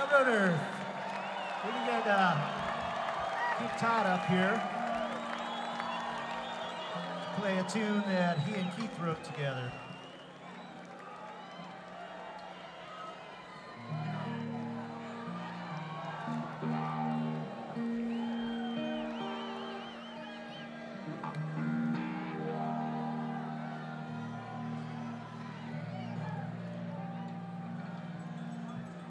on Earth. We can get Keith Todd up here to play a tune that he and Keith wrote together.